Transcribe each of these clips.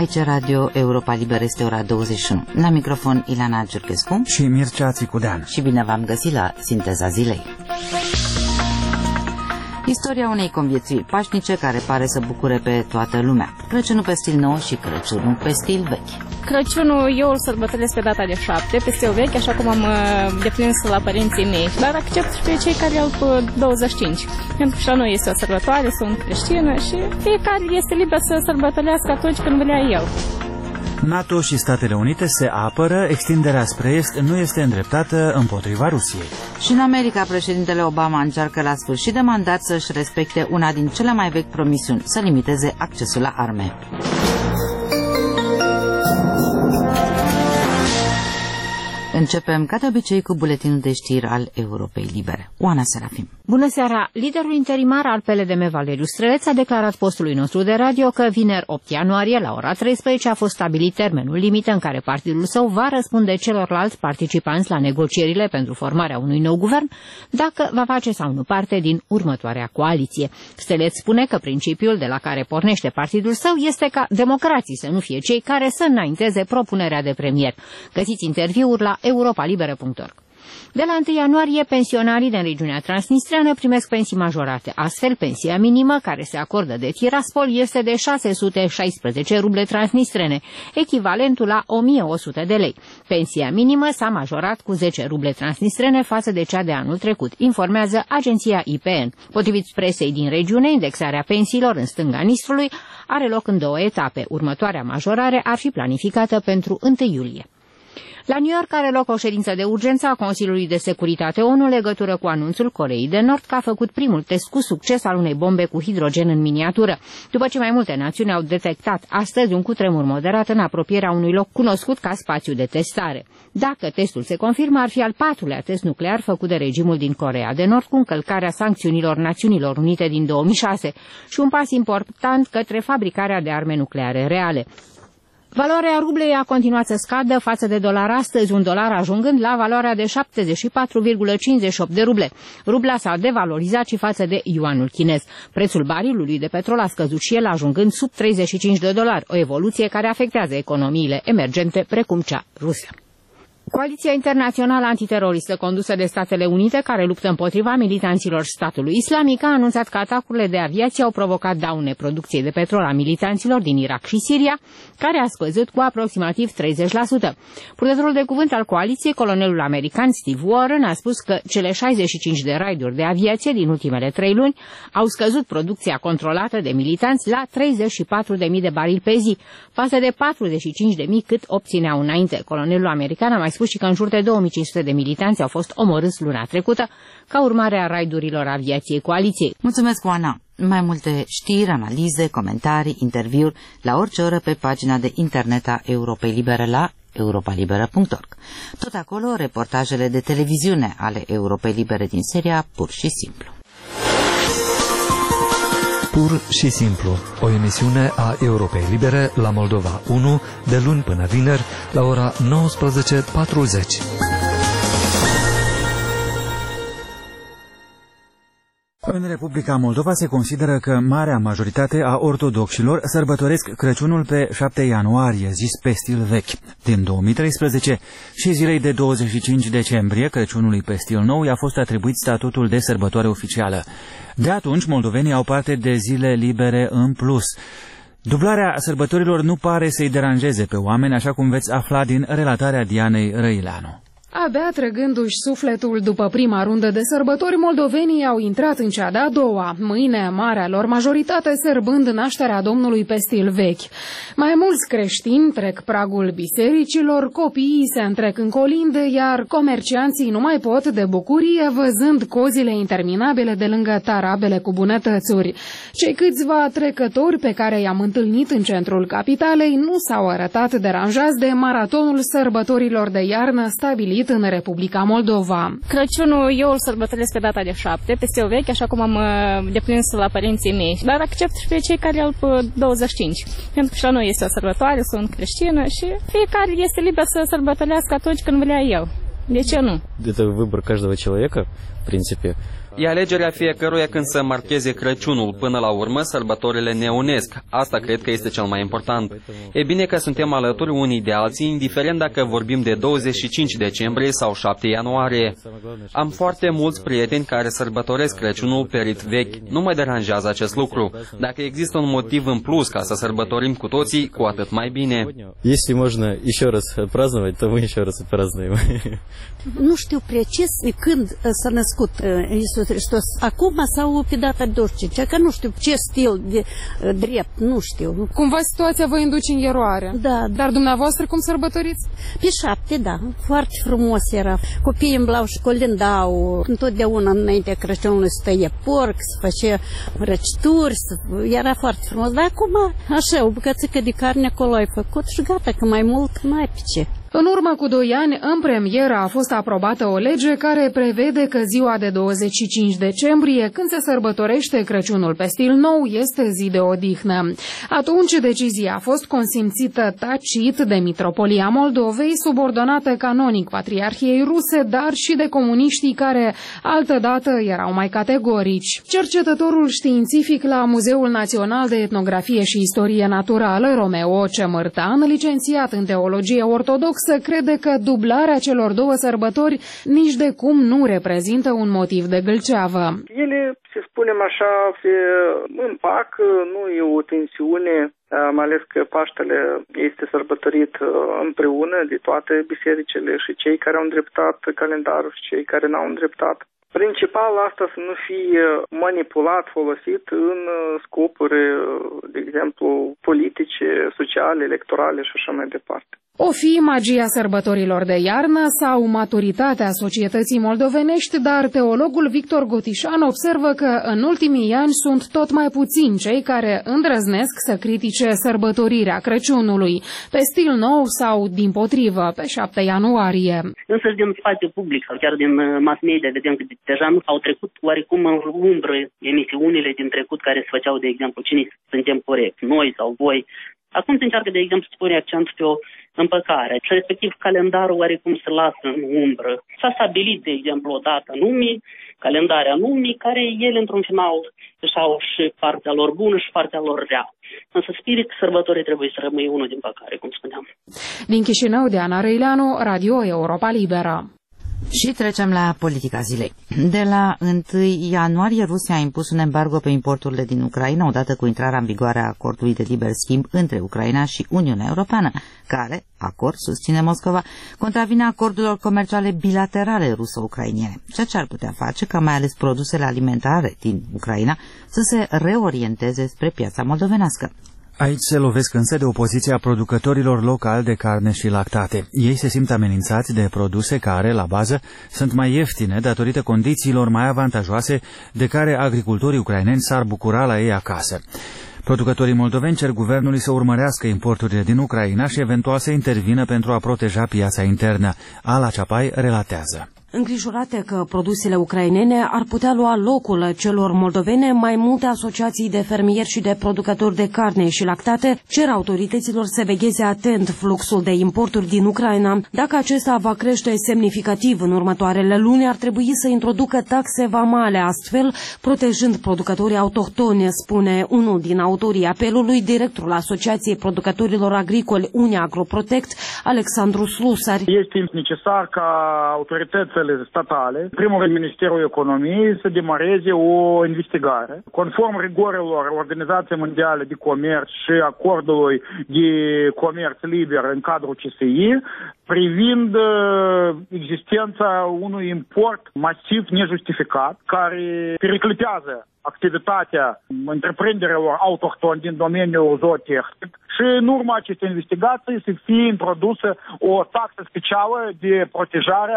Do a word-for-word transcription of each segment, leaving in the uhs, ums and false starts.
Aici Radio Europa Liberă, este ora douăzeci și unu. La microfon Ilana Giurchescu și Mircea Țicudean. Și bine v-am găsit la Sinteza Zilei. Istoria unei conviețuiri pașnice care pare să bucure pe toată lumea. Crăciunul pe stil nou și Crăciunul pe stil vechi. Crăciunul eu îl sărbătoresc pe data de șapte, pe stil vechi, așa cum am deprins la părinții mei. Dar accept și pe cei care au pe douăzeci și cinci. Pentru că și la noi este o sărbătoare, sunt creștină și fiecare este liber să sărbătorească atunci când vrea el. NATO și Statele Unite se apără, extinderea spre est nu este îndreptată împotriva Rusiei. Și în America, președintele Obama încearcă la sfârșit de mandat să-și respecte una din cele mai vechi promisiuni, să limiteze accesul la arme. Începem, ca de obicei, cu buletinul de știri al Europei Libere. Oana Serafim. Bună seara! Liderul interimar al P L D M, Valeriu Străleț, a declarat postului nostru de radio că vineri opt ianuarie, la ora treisprezece, a fost stabilit termenul limită în care partidul său va răspunde celorlalți participanți la negocierile pentru formarea unui nou guvern, dacă va face sau nu parte din următoarea coaliție. Străleț spune că principiul de la care pornește partidul său este ca democrații să nu fie cei care să înainteze propunerea de premier. Găsiți interviuri la europa liberă punct org. De la întâi ianuarie, pensionarii din regiunea transnistreană primesc pensii majorate. Astfel, pensia minimă care se acordă de Tiraspol este de șase sute șaisprezece ruble transnistrene, echivalentul la o mie o sută de lei. Pensia minimă s-a majorat cu zece ruble transnistrene față de cea de anul trecut, informează agenția I P N. Potrivit presei din regiune, indexarea pensiilor în stânga Nistrului are loc în două etape. Următoarea majorare ar fi planificată pentru întâi iulie. La New York are loc o ședință de urgență a Consiliului de Securitate O N U în legătură cu anunțul Coreei de Nord că a făcut primul test cu succes al unei bombe cu hidrogen în miniatură, după ce mai multe națiuni au detectat astăzi un cutremur moderat în apropierea unui loc cunoscut ca spațiu de testare. Dacă testul se confirmă, ar fi al patrulea test nuclear făcut de regimul din Coreea de Nord cu încălcarea sancțiunilor Națiunilor Unite din două mii șase și un pas important către fabricarea de arme nucleare reale. Valoarea rublei a continuat să scadă față de dolar astăzi, un dolar ajungând la valoarea de șaptezeci și patru virgulă cincizeci și opt de ruble. Rubla s-a devalorizat și față de yuanul chinez. Prețul barilului de petrol a scăzut și el, ajungând sub treizeci și cinci de dolari, o evoluție care afectează economiile emergente precum cea rusă. Coaliția internațională antiteroristă condusă de Statele Unite, care luptă împotriva militanților statului islamic, a anunțat că atacurile de aviație au provocat daune producției de petrol a militanților din Irak și Siria, care a scăzut cu aproximativ treizeci la sută. Purtătorul de cuvânt al coaliției, colonelul american Steve Warren, a spus că cele șaizeci și cinci de raiduri de aviație din ultimele trei luni au scăzut producția controlată de militanți la treizeci și patru de mii de barili pe zi, față de patruzeci și cinci de mii cât obțineau înainte. Colonelul american a mai spus și că în jur de două mii cinci sute de militanți au fost omorâți luna trecută ca urmare a raidurilor aviației coaliției. Mulțumesc, Oana! Mai multe știri, analize, comentarii, interviuri la orice oră pe pagina de internet a Europei Libere la europa liberă punct org. Tot acolo, reportajele de televiziune ale Europei Libere din seria Pur și Simplu. Pur și Simplu, o emisiune a Europei Libere la Moldova unu, de luni până vineri, la ora nouăsprezece patruzeci. În Republica Moldova se consideră că marea majoritate a ortodoxilor sărbătoresc Crăciunul pe șapte ianuarie, zis pe stil vechi. Din două mii treisprezece și zilei de douăzeci și cinci decembrie, Crăciunului pe stil nou i-a fost atribuit statutul de sărbătoare oficială. De atunci, moldovenii au parte de zile libere în plus. Dublarea sărbătorilor nu pare să-i deranjeze pe oameni, așa cum veți afla din relatarea Dianei Răileanu. Abia trăgându-și sufletul după prima rundă de sărbători, moldovenii au intrat în cea de-a doua, mâine marea lor majoritate sărbând nașterea Domnului pe stil vechi. Mai mulți creștini trec pragul bisericilor, copiii se întrec în colinde, iar comercianții nu mai pot de bucurie văzând cozile interminabile de lângă tarabele cu bunătățuri. Cei câțiva trecători pe care i-am întâlnit în centrul capitalei nu s-au arătat deranjați de maratonul sărbătorilor de iarnă stabilit în Republica Moldova. Crăciunul eu îl sărbătoresc pe data de șapte, pe stil vechi, așa cum am deprins la părinții mei. Dar accept și pe cei care au pe douăzeci și cinci. Pentru că și la noi este o sărbătoare, sunt creștină și fiecare este liber să sărbătorească atunci când vrea el. De ce nu? Это выбор каждого человека, в принципе. E alegerea fiecăruia când să marcheze Crăciunul. Până la urmă, sărbătorile ne unesc. Asta cred că este cel mai important. E bine că suntem alături unii de alții, indiferent dacă vorbim de douăzeci și cinci decembrie sau șapte ianuarie. Am foarte mulți prieteni care sărbătoresc Crăciunul pe rit vechi. Nu mă deranjează acest lucru. Dacă există un motiv în plus ca să sărbătorim cu toții, cu atât mai bine. Если можно еще раз праздновать, то мы еще раз празднуем. Nu știu precis când s-a născut Iisus Hristos, acum sau pe data douăzeci, că nu știu ce stil de drept, nu știu. Cumva situația vă induce în eroare. Da. Dar dumneavoastră cum sărbătoriți? Pe șapte, da. Foarte frumos era. Copiii îmblau și colindau. Întotdeauna înaintea Crăciunului stăie porc, se face răcituri, era foarte frumos. Dar acum, așa, o bucățică de carne acolo ai făcut și gata, că mai mult n-ai pe ce. În urmă cu doi ani, în premieră a fost aprobată o lege care prevede că ziua de douăzeci și cinci decembrie, când se sărbătorește Crăciunul pe stil nou, este zi de odihnă. Atunci decizia a fost consimțită tacit de Mitropolia Moldovei, subordonată canonic Patriarhiei Ruse, dar și de comuniștii care altădată erau mai categorici. Cercetătorul științific la Muzeul Național de Etnografie și Istorie Naturală, Romeo Cemârtan, licențiat în teologie ortodoxă, crede că dublarea celor două sărbători nici de cum nu reprezintă un motiv de gâlceavă. Ele, să spunem așa, se împac, nu e o tensiune, mai ales că Paștele este sărbătorit împreună de toate bisericile și cei care au îndreptat calendarul și cei care n-au îndreptat. Principal asta să nu fie manipulat, folosit în scopuri, de exemplu, politice, sociale, electorale și așa mai departe. O fi magia sărbătorilor de iarnă sau maturitatea societății moldovenești, dar teologul Victor Gotișan observă că în ultimii ani sunt tot mai puțini cei care îndrăznesc să critique sărbătorirea Crăciunului, pe stil nou sau, dimpotrivă, pe șapte ianuarie. Însă din spațiu public sau chiar din mass media vedem că deja nu au trecut oarecum în umbră emisiunile din trecut care se făceau, de exemplu, cine suntem corect, noi sau voi. Acum se încearcă, de exemplu, să pune accent pe o împăcare și respectiv calendarul oarecum se lasă în umbră. S-a stabilit, de exemplu, o dată numii, calendarea numii, care ele, într-un final, își au și partea lor bună și partea lor rea. Însă spirit sărbătorii trebuie să rămâie unul din păcare, cum spuneam. Din Chișinău, Diana Răileanu, Radio Europa Liberă. Și trecem la politica zilei. De la întâi ianuarie, Rusia a impus un embargo pe importurile din Ucraina, odată cu intrarea în vigoare a acordului de liber schimb între Ucraina și Uniunea Europeană, care, acord, susține Moscova, contravine acordurilor comerciale bilaterale ruso-ucrainiene, ceea ce ar putea face ca mai ales produsele alimentare din Ucraina să se reorienteze spre piața moldovenească. Aici se lovesc însă de opoziția producătorilor locali de carne și lactate. Ei se simt amenințați de produse care, la bază, sunt mai ieftine datorită condițiilor mai avantajoase de care agricultorii ucraineni s-ar bucura la ei acasă. Producătorii moldoveni cer guvernului să urmărească importurile din Ucraina și eventual să intervină pentru a proteja piața internă. Ala Ceapai relatează. Îngrijorate că produsele ucrainene ar putea lua locul celor moldovene, mai multe asociații de fermieri și de producători de carne și lactate cer autorităților să vegheze atent fluxul de importuri din Ucraina. Dacă acesta va crește semnificativ în următoarele luni, ar trebui să introducă taxe vamale, astfel protejând producătorii autohtoni, spune unul din autorii apelului, directorul Asociației Producătorilor Agricoli Unia Agroprotect, Alexandru Slusari. Este necesar ca autoritățile statale, primul rând Ministerul Economiei, să demareze o investigare. Conform rigorilor Organizației Mondiale de Comerț și acordului de comerț liber în cadrul C S I, privind existența unui import masiv nejustificat, care periclitează activitatea întreprinderilor autohtone din domeniul zootehnic și în urma acestei investigații să fie introdusă o taxă specială de protejare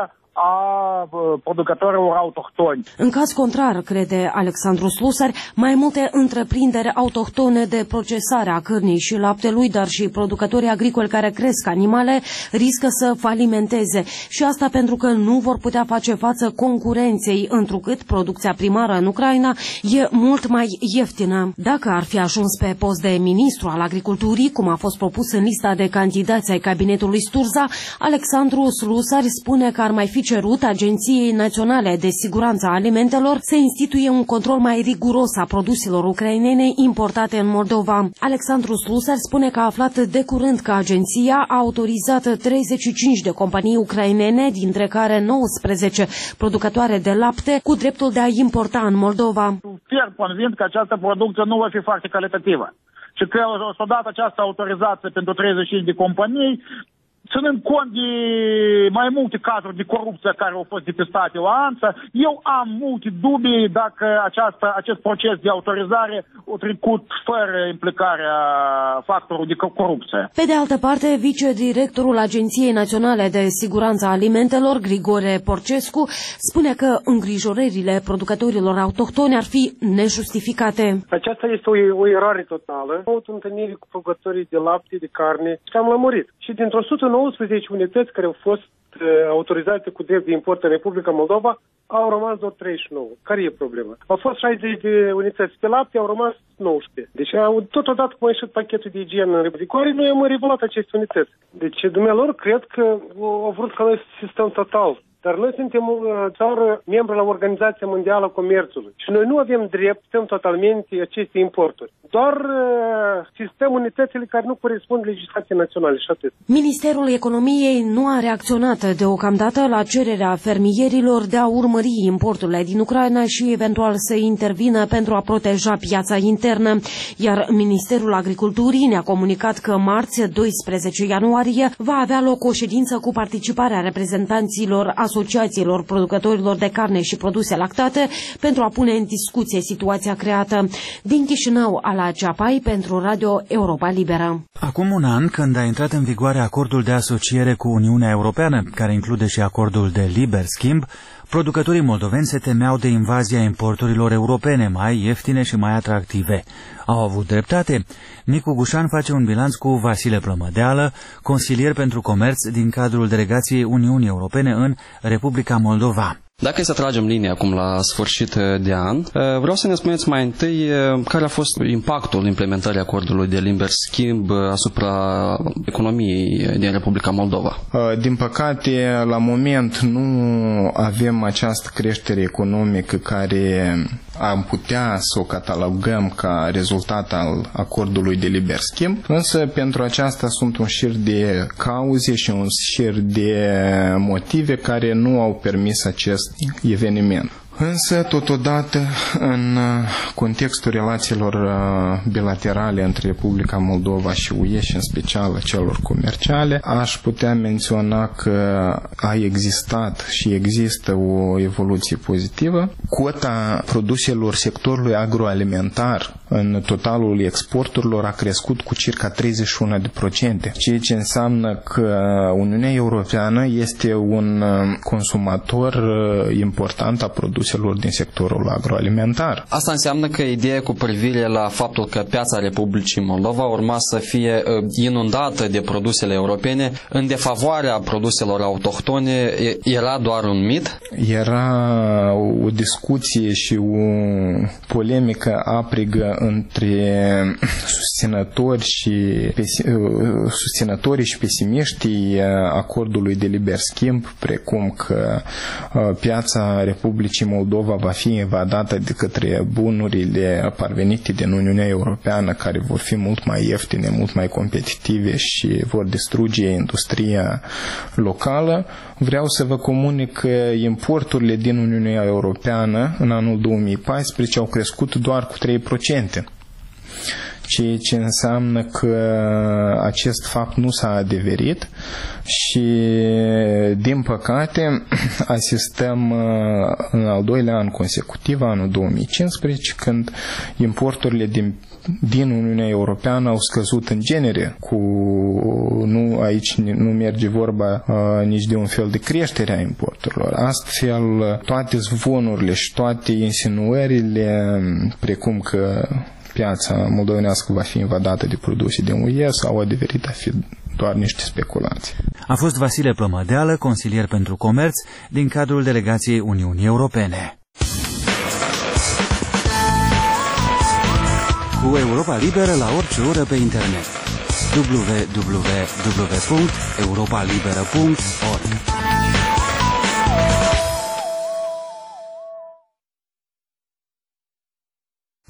a producătorilor autohtoni. În caz contrar, crede Alexandru Slusari, mai multe întreprinderi autohtone de procesare a cărnii și laptelui, dar și producătorii agricoli care cresc animale, riscă să falimenteze. Și asta pentru că nu vor putea face față concurenței, întrucât producția primară în Ucraina e mult mai ieftină. Dacă ar fi ajuns pe post de ministru al agriculturii, cum a fost propus în lista de candidați ai cabinetului Sturza, Alexandru Slusari spune că ar mai fi cerut Agenției Naționale de Siguranță a Alimentelor să instituie un control mai riguros a produselor ucrainene importate în Moldova. Alexandru Slusar spune că a aflat de curând că agenția a autorizat treizeci și cinci de companii ucrainene, dintre care nouăsprezece producătoare de lapte, cu dreptul de a importa în Moldova. Fier convins că această producție nu va fi foarte calitativă și că odată această autorizație pentru treizeci și cinci de companii, ținând cont de mai multe cazuri de corupție care au fost depistate la ANSA, eu am multe dubii dacă această, acest proces de autorizare a trecut fără implicarea factorului de corupție. Pe de altă parte, vicedirectorul Agenției Naționale de Siguranță a Alimentelor, Grigore Porcescu, spune că îngrijorările producătorilor autohtoni ar fi nejustificate. Aceasta este o, o eroare totală. Am avut întâlniri cu producătorii de lapte, de carne și am lămurit. Și dintr-o sută nouăsprezece unități care au fost uh, autorizate cu drept de import în Republica Moldova, au rămas doar treizeci și nouă. Care e problema? Au fost șaizeci de unități pe lapte, au rămas nouăsprezece. Deci, au, totodată cum a ieșit pachetul de igienă în Republicoare, noi am revelat aceste unități. Deci, dumnealor, cred că au vrut ca noi să sistem total. Dar noi suntem o țară membră la Organizația Mondială a Comerțului și noi nu avem drept, suntem totalmente aceste importuri. Doar uh, sistem unitățile care nu corespund legislației naționale și atât. Ministerul Economiei nu a reacționat deocamdată la cererea fermierilor de a urmări importurile din Ucraina și eventual să intervină pentru a proteja piața internă, iar Ministerul Agriculturii ne-a comunicat că marți, doisprezece ianuarie, va avea loc o ședință cu participarea reprezentanților asociațiilor producătorilor de carne și produse lactate pentru a pune în discuție situația creată. Din Chișinău, Ala Ceapai pentru Radio Europa Liberă. Acum un an, când a intrat în vigoare acordul de asociere cu Uniunea Europeană, care include și acordul de liber schimb, producătorii moldoveni se temeau de invazia importurilor europene mai ieftine și mai atractive. Au avut dreptate? Nicu Gușan face un bilanț cu Vasile Plămădeală, consilier pentru comerț din cadrul delegației Uniunii Europene în Republica Moldova. Dacă e să tragem linia acum la sfârșit de an, vreau să ne spuneți mai întâi care a fost impactul implementării acordului de liber schimb asupra economiei din Republica Moldova. Din păcate, la moment nu avem această creștere economică care am putea să o catalogăm ca rezultat al acordului de liber schimb, însă pentru aceasta sunt un șir de cauze și un șir de motive care nu au permis acest eveniment. Însă, totodată, în contextul relațiilor bilaterale între Republica Moldova și U E și în special celor comerciale, aș putea menționa că a existat și există o evoluție pozitivă. Cota produselor sectorului agroalimentar în totalul exporturilor a crescut cu circa treizeci și unu la sută, ceea ce înseamnă că Uniunea Europeană este un consumator important a produselor din sectorul agroalimentar. Asta înseamnă că ideea cu privire la faptul că piața Republicii Moldova urma să fie inundată de produsele europene în defavoarea produselor autohtone era doar un mit? Era o discuție și o polemică aprigă între susținători și susținătorii și pesimiștii acordului de liber schimb, precum că piața Republicii Moldova va fi invadată de către bunurile parvenite din Uniunea Europeană, care vor fi mult mai ieftine, mult mai competitive și vor distruge industria locală. Vreau să vă comunic că importurile din Uniunea Europeană în anul două mii paisprezece au crescut doar cu trei la sută. Ceea ce înseamnă că acest fapt nu s-a adeverit și, din păcate, asistăm în al doilea an consecutiv, anul două mii cincisprezece, când importurile din, din Uniunea Europeană au scăzut în genere. Cu, nu, aici nu merge vorba uh, nici de un fel de creștere a importurilor. Astfel, toate zvonurile și toate insinuările, precum că piața moldovenească va fi invadată de produse din U E sau adeverit a fi doar niște speculații. A fost Vasile Plămădeală, consilier pentru comerț din cadrul delegației Uniunii Europene. Cu Europa Liberă la orice oră pe internet. w w w punct europa liberă punct org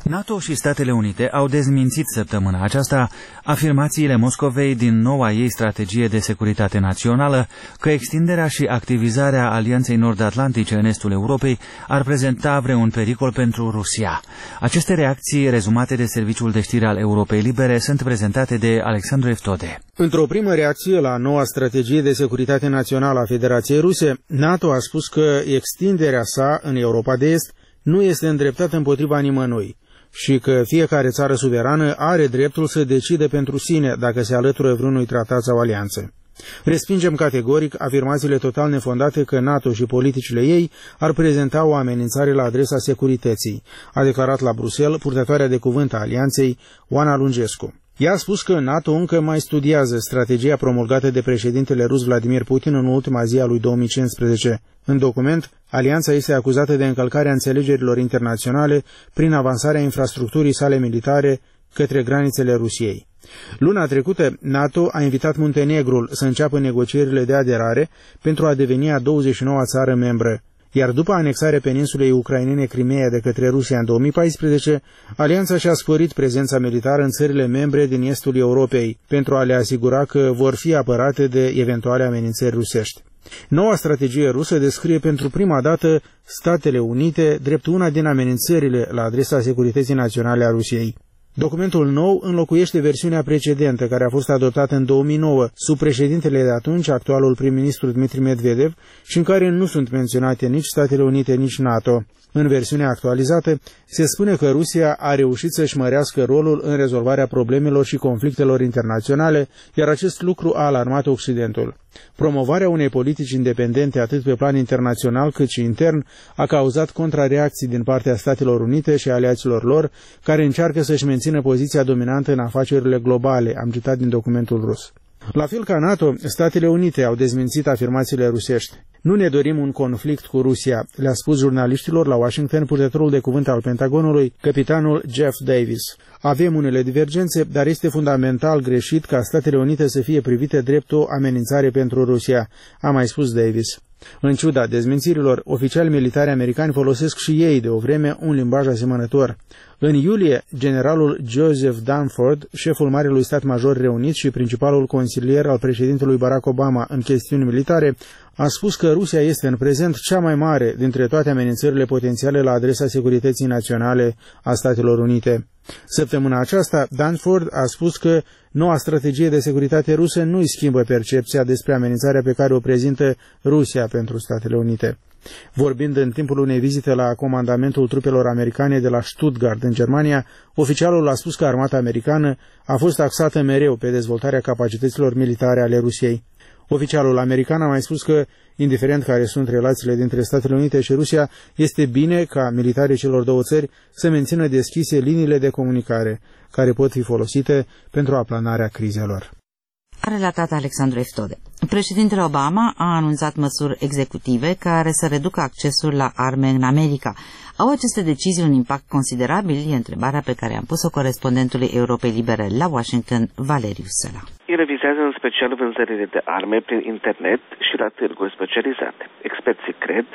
NATO și Statele Unite au dezmințit săptămâna aceasta afirmațiile Moscovei din noua ei strategie de securitate națională că extinderea și activizarea Alianței Nord-Atlantice în estul Europei ar prezenta vreun pericol pentru Rusia. Aceste reacții, rezumate de Serviciul de Știri al Europei Libere, sunt prezentate de Alexandru Eftode. Într-o primă reacție la noua strategie de securitate națională a Federației Ruse, NATO a spus că extinderea sa în Europa de Est nu este îndreptată împotriva nimănui și că fiecare țară suverană are dreptul să decide pentru sine dacă se alătură vreunui tratat sau alianță. Respingem categoric afirmațiile total nefondate că NATO și politicile ei ar prezenta o amenințare la adresa securității, a declarat la Bruxelles purtătoarea de cuvânt a alianței, Oana Lungescu. Ea a spus că NATO încă mai studiază strategia promulgată de președintele rus Vladimir Putin în ultima zi a lui două mii cincisprezece. În document, alianța este acuzată de încălcarea înțelegerilor internaționale prin avansarea infrastructurii sale militare către granițele Rusiei. Luna trecută, NATO a invitat Muntenegrul să înceapă negocierile de aderare pentru a deveni a douăzeci și noua țară membră, iar după anexarea peninsulei ucrainene Crimeea de către Rusia în două mii paisprezece, alianța și-a sporit prezența militară în țările membre din estul Europei, pentru a le asigura că vor fi apărate de eventuale amenințări rusești. Noua strategie rusă descrie pentru prima dată Statele Unite drept una din amenințările la adresa securității naționale a Rusiei. Documentul nou înlocuiește versiunea precedentă, care a fost adoptată în două mii nouă, sub președintele de atunci, actualul prim-ministru Dmitri Medvedev, și în care nu sunt menționate nici Statele Unite, nici NATO. În versiunea actualizată, se spune că Rusia a reușit să-și mărească rolul în rezolvarea problemelor și conflictelor internaționale, iar acest lucru a alarmat Occidentul. Promovarea unei politici independente atât pe plan internațional cât și intern a cauzat contrareacții din partea Statelor Unite și aliaților lor, care încearcă să-și mențină poziția dominantă în afacerile globale, am citat din documentul rus. La fel ca NATO, Statele Unite au dezmințit afirmațiile rusești. Nu ne dorim un conflict cu Rusia, le-a spus jurnaliștilor la Washington purtătorul de cuvânt al Pentagonului, capitanul Jeff Davis. Avem unele divergențe, dar este fundamental greșit ca Statele Unite să fie privite drept o amenințare pentru Rusia, a mai spus Davis. În ciuda dezmințirilor, oficiali militari americani folosesc și ei de o vreme un limbaj asemănător. În iulie, generalul Joseph Dunford, șeful Marelui Stat Major Reunit și principalul consilier al președintelui Barack Obama în chestiuni militare, a spus că Rusia este în prezent cea mai mare dintre toate amenințările potențiale la adresa securității naționale a Statelor Unite. Săptămâna aceasta, Dunford a spus că noua strategie de securitate rusă nu îi schimbă percepția despre amenințarea pe care o prezintă Rusia pentru Statele Unite. Vorbind în timpul unei vizite la comandamentul trupelor americane de la Stuttgart, în Germania, oficialul a spus că armata americană a fost axată mereu pe dezvoltarea capacităților militare ale Rusiei. Oficialul american a mai spus că, indiferent care sunt relațiile dintre Statele Unite și Rusia, este bine ca militarii celor două țări să mențină deschise liniile de comunicare, care pot fi folosite pentru aplanarea crizelor. A relatat Alexandru Eftode. Președintele Obama a anunțat măsuri executive care să reducă accesul la arme în America. Au aceste decizii un impact considerabil? E întrebarea pe care am pus-o corespondentului Europei Libere la Washington, Valeriu Săla. Ele vizează în special vânzările de arme prin internet și la târguri specializate. Experții cred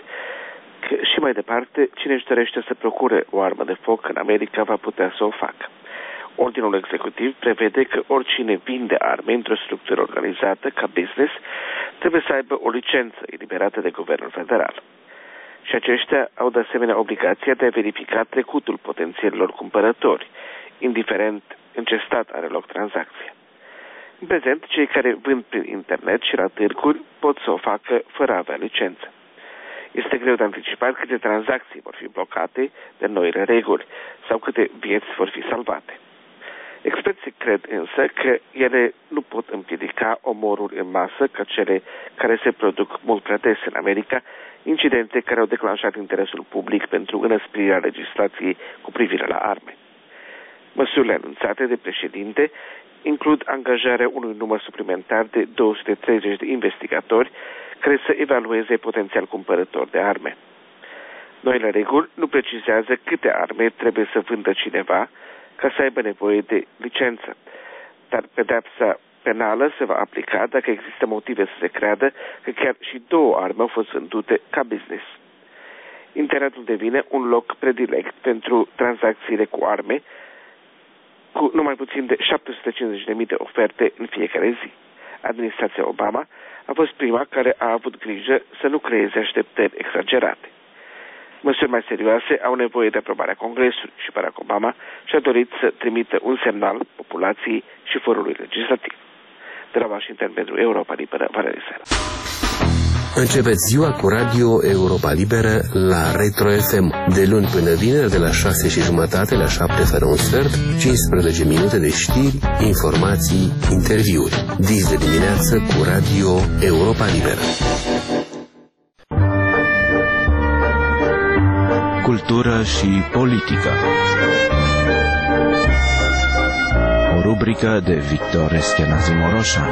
că și mai departe, cine își dorește să procure o armă de foc în America va putea să o facă. Ordinul executiv prevede că oricine vinde arme într-o structură organizată ca business trebuie să aibă o licență eliberată de guvernul federal. Și aceștia au de asemenea obligația de a verifica trecutul potențialilor cumpărători, indiferent în ce stat are loc tranzacția. În prezent, cei care vând prin internet și la târguri pot să o facă fără a avea licență. Este greu de anticipat câte tranzacții vor fi blocate de noile reguli sau câte vieți vor fi salvate. Experții cred însă că ele nu pot împiedica omoruri în masă ca cele care se produc mult prea des în America, incidente care au declanșat interesul public pentru înăsprirea legislației cu privire la arme. Măsurile anunțate de președinte includ angajarea unui număr suplimentar de două sute treizeci de investigatori care să evalueze potențial cumpărător de arme. Noile reguli nu precizează câte arme trebuie să vândă cineva ca să aibă nevoie de licență, dar pedepsa penală se va aplica dacă există motive să se creadă că chiar și două arme au fost vândute ca business. internetul devine un loc predilect pentru tranzacțiile cu arme, cu numai puțin de șapte sute cincizeci de mii de oferte în fiecare zi. Administrația Obama a fost prima care a avut grijă să nu creeze așteptări exagerate. Măsuri mai serioase au nevoie de aprobarea Congresului și Barack Obama și-a dorit să trimită un semnal populației și forului legislativ. De la Washington pentru Europa Liberă, Valerii Sera. Începeți ziua cu Radio Europa Liberă la Retro F M, de luni până vineri, de la șase și jumătate la șapte fără un sfert, cincisprezece minute de știri, informații, interviuri. Dis de dimineață cu Radio Europa Liberă. Cultură și politică. O rubrică de Victor Eschenazi Moroșan.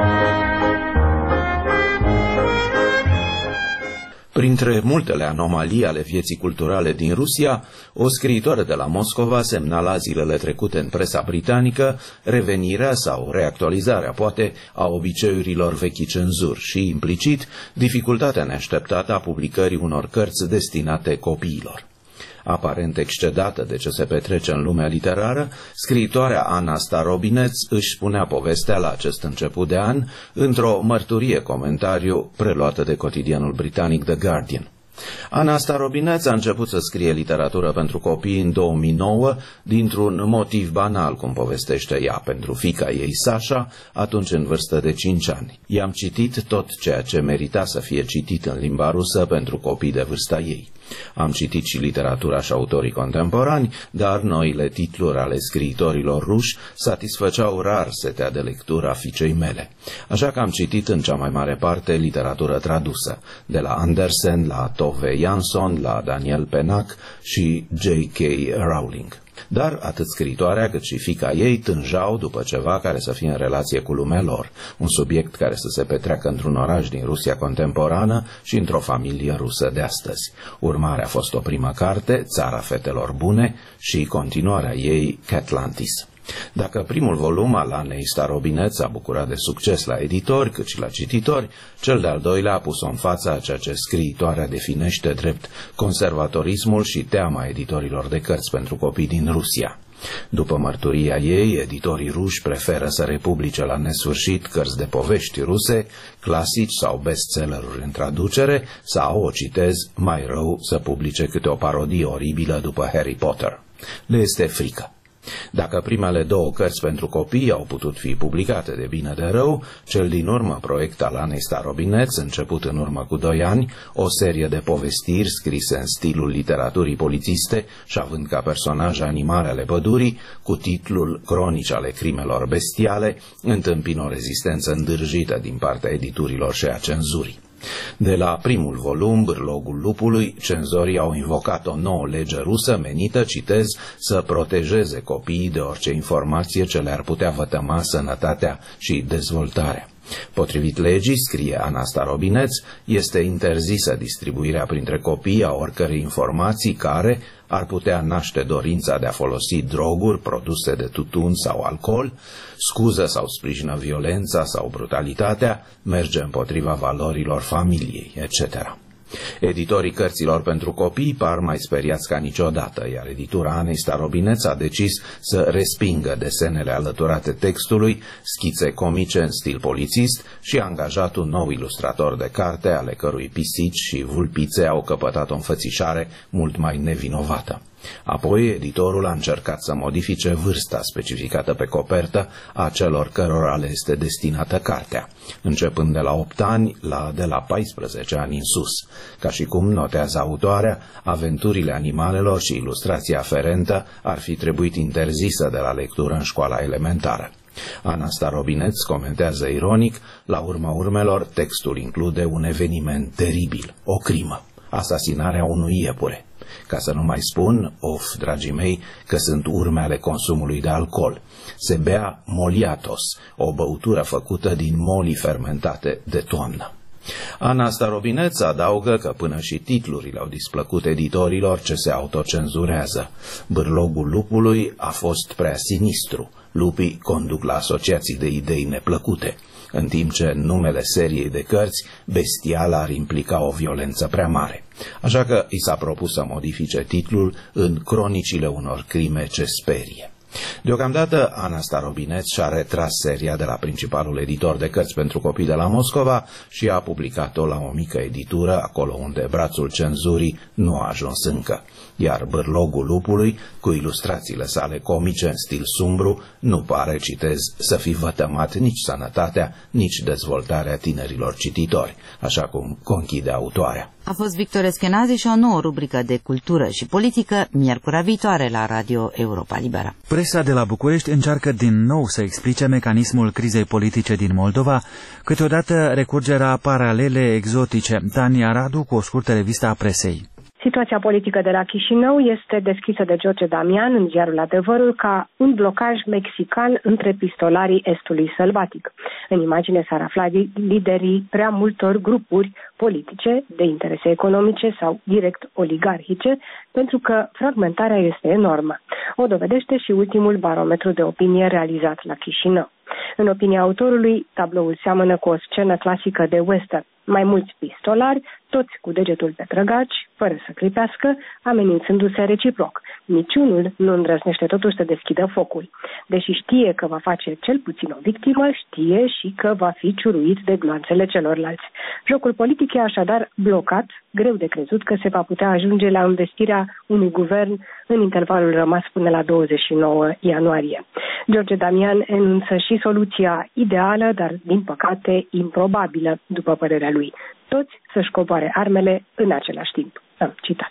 Printre multele anomalii ale vieții culturale din Rusia, o scriitoare de la Moscova semnala zilele trecute în presa britanică revenirea sau reactualizarea, poate, a obiceiurilor vechi cenzuri și, implicit, dificultatea neașteptată a publicării unor cărți destinate copiilor. Aparent excedată de ce se petrece în lumea literară, scriitoarea Anna Starobineț își spunea povestea la acest început de an într-o mărturie comentariu preluată de cotidianul britanic The Guardian. Anna Starobineț a început să scrie literatură pentru copii în două mii nouă dintr-un motiv banal, cum povestește ea, pentru fiica ei, Sasha, atunci în vârstă de cinci ani. I-am citit tot ceea ce merita să fie citit în limba rusă pentru copii de vârsta ei. Am citit și literatura și autorii contemporani, dar noile titluri ale scriitorilor ruși satisfăceau rar setea de lectură a fiicei mele. Așa că am citit în cea mai mare parte literatură tradusă, de la Andersen la Tove Jansson, la Daniel Pennac și J K Rowling. Dar atât scriitoarea cât și fiica ei tânjau după ceva care să fie în relație cu lumea lor, un subiect care să se petreacă într-un oraș din Rusia contemporană și într-o familie rusă de astăzi. Urmarea a fost o primă carte, Țara fetelor bune, și continuarea ei, Catlantis. Dacă primul volum al Anei Starobineț a bucurat de succes la editori cât și la cititori, cel de-al doilea a pus-o în fața a ceea ce scriitoarea definește drept conservatorismul și teama editorilor de cărți pentru copii din Rusia. După mărturia ei, editorii ruși preferă să republice la nesfârșit cărți de povești ruse, clasici sau bestselleruri în traducere, sau, o citez, mai rău, să publice câte o parodie oribilă după Harry Potter. Le este frică. Dacă primele două cărți pentru copii au putut fi publicate de bine de rău, cel din urmă proiect al Anei Starobineț, început în urmă cu doi ani, o serie de povestiri scrise în stilul literaturii polițiste și având ca personaje animale ale pădurii, cu titlul Cronici ale crimelor bestiale, întâmpină o rezistență îndârjită din partea editurilor și a cenzurii. De la primul volum, Bârlogul lupului, cenzorii au invocat o nouă lege rusă menită, citez, să protejeze copiii de orice informație ce le-ar putea vătăma sănătatea și dezvoltarea. Potrivit legii, scrie Anna Starobineț, este interzisă distribuirea printre copii a oricărei informații care ar putea naște dorința de a folosi droguri, produse de tutun sau alcool, scuză sau sprijină violența sau brutalitatea, merge împotriva valorilor familiei, et cetera. Editorii cărților pentru copii par mai speriați ca niciodată, iar editura Anei Starobineț a decis să respingă desenele alăturate textului, schițe comice în stil polițist și a angajat un nou ilustrator de carte, ale cărui pisici și vulpițe au căpătat o înfățișare mult mai nevinovată. Apoi, editorul a încercat să modifice vârsta specificată pe copertă a celor cărora le este destinată cartea, începând de la opt ani la de la paisprezece ani în sus. Ca și cum notează autoarea, aventurile animalelor și ilustrația aferentă ar fi trebuit interzisă de la lectură în școala elementară. Anna Starobineț comentează ironic, la urma urmelor, textul include un eveniment teribil, o crimă, asasinarea unui iepure. Ca să nu mai spun, of, dragii mei, că sunt urme ale consumului de alcool. Se bea moliatos, o băutură făcută din molii fermentate de toamnă. Anna Starobineț adaugă că până și titlurile au displăcut editorilor ce se autocenzurează. Bârlogul lupului a fost prea sinistru. Lupii conduc la asociații de idei neplăcute. în timp ce în numele seriei de cărți, Bestial ar implica o violență prea mare. Așa că i s-a propus să modifice titlul în Cronicile unor crime ce sperie. Deocamdată, Ana Starobineț și-a retras seria de la principalul editor de cărți pentru copii de la Moscova și a publicat-o la o mică editură, acolo unde brațul cenzurii nu a ajuns încă. Iar Bârlogul lupului, cu ilustrațiile sale comice în stil sumbru, nu pare, citez, să fi vătămat nici sănătatea, nici dezvoltarea tinerilor cititori, așa cum conchide autoarea. A fost Victor Eschenazi și o nouă rubrică de cultură și politică, miercurea viitoare la Radio Europa Liberă. Presa de la București încearcă din nou să explice mecanismul crizei politice din Moldova, câteodată recurgerea paralele exotice. Tania Radu cu o scurtă revistă a presei. Situația politică de la Chișinău este descrisă de George Damian în ziarul Adevărul ca un blocaj mexican între pistolarii Estului Sălbatic. În imagine s-ar afla liderii prea multor grupuri politice de interese economice sau direct oligarhice, pentru că fragmentarea este enormă. O dovedește și ultimul barometru de opinie realizat la Chișinău. În opinia autorului, tabloul seamănă cu o scenă clasică de western. Mai mulți pistolari, toți cu degetul pe trăgaci, fără să clipească, amenințându-se reciproc. Niciunul nu îndrăznește totuși să deschidă focul. Deși știe că va face cel puțin o victimă, știe și că va fi ciuruit de gloanțele celorlalți. Jocul politic e așadar blocat, greu de crezut că se va putea ajunge la învestirea unui guvern în intervalul rămas până la douăzeci și nouă ianuarie. George Damian enunță și soluția ideală, dar din păcate improbabilă, după părerea lui. Toți să-și coboare armele în același timp. Am citat.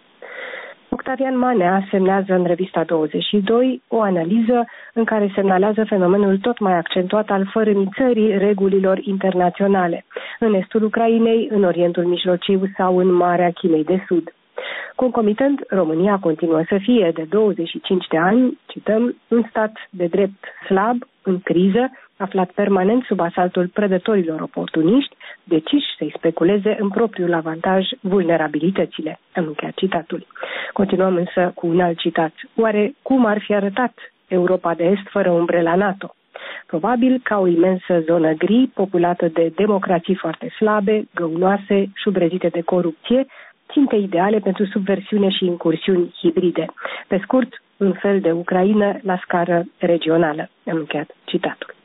Octavian Manea semnează în revista douăzeci și doi o analiză în care semnalează fenomenul tot mai accentuat al fărâmițării regulilor internaționale în estul Ucrainei, în Orientul Mijlociu sau în Marea Chinei de Sud. Concomitent, România continuă să fie de douăzeci și cinci de ani, cităm, un stat de drept slab, în criză, aflat permanent sub asaltul prădătorilor oportuniști, deciși să-i speculeze în propriul avantaj vulnerabilitățile. Am încheiat citatul. Continuăm însă cu un alt citat. Oare cum ar fi arătat Europa de Est fără umbrela NATO? Probabil ca o imensă zonă gri, populată de democrații foarte slabe, găunoase, șubrezite de corupție, ținte ideale pentru subversiune și incursiuni hibride. Pe scurt, un fel de Ucraina la scară regională. Am încheiat citatul.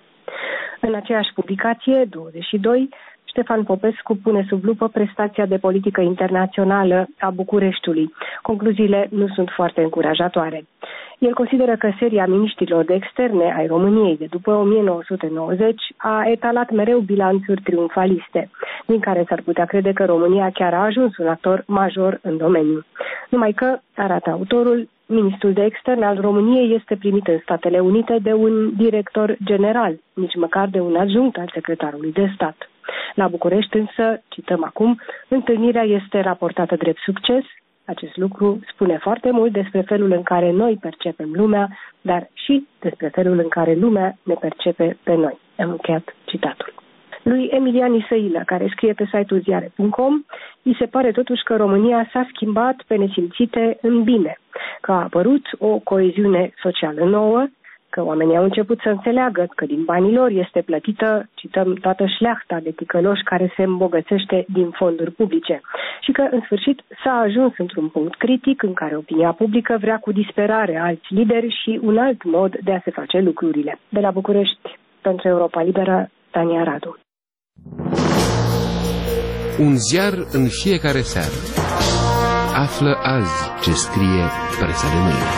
În aceeași publicație, douăzeci și doi, Ștefan Popescu pune sub lupă prestația de politică internațională a Bucureștiului. Concluziile nu sunt foarte încurajatoare. El consideră că seria miniștrilor de externe ai României de după o mie nouă sute nouăzeci a etalat mereu bilanțuri triumfaliste, din care s-ar putea crede că România chiar a ajuns un actor major în domeniu. Numai că, arată autorul, ministrul de externe al României este primit în Statele Unite de un director general, nici măcar de un adjunct al secretarului de stat. La București însă, cităm acum, întâlnirea este raportată drept succes. Acest lucru spune foarte mult despre felul în care noi percepem lumea, dar și despre felul în care lumea ne percepe pe noi. Am încheiat citatul. Lui Emilian Isăilă, care scrie pe site-ul ziare punct com, îi se pare totuși că România s-a schimbat pe nesimțite în bine, că a apărut o coeziune socială nouă, că oamenii au început să înțeleagă că din banii lor este plătită, cităm, toată șleachta de ticăloși care se îmbogățește din fonduri publice și că, în sfârșit, s-a ajuns într-un punct critic în care opinia publică vrea cu disperare alți lideri și un alt mod de a se face lucrurile. De la București, pentru Europa Liberă, Tania Radu. Un ziar în fiecare seară. Află azi ce scrie presa de mâine.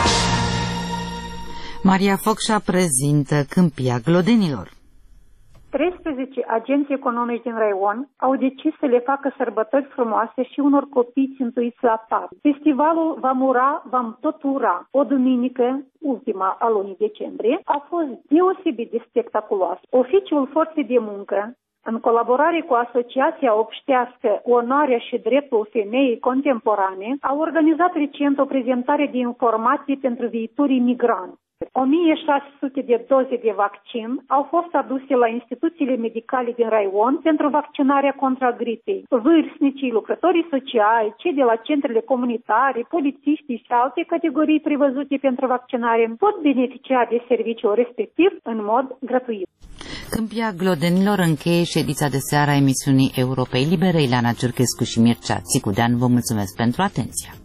Maria Focșa prezintă Câmpia Glodenilor. treisprezece agenți economici din Raion au decis să le facă sărbători frumoase și unor copii țintuiți la pat. Festivalul Vam Ura, Vam Tot Ura, o duminică, ultima a lunii decembrie, a fost deosebit de spectaculos. Oficiul Forței de Muncă, în colaborare cu Asociația Obștească Onoarea și Dreptul Femeii Contemporane, a organizat recent o prezentare de informații pentru viitorii migranți. o mie șase sute de doze de vaccin au fost aduse la instituțiile medicale din raion pentru vaccinarea contra gripei. Vârstnicii, lucrătorii sociali, cei de la centrele comunitare, polițiștii și alte categorii prevăzute pentru vaccinare pot beneficia de serviciul respectiv în mod gratuit. Câmpia Glodenilor încheie ședința de seară a emisiunii Europei Libere. Ileana Ciurchescu și Mircea Țicudean vă mulțumesc pentru atenție.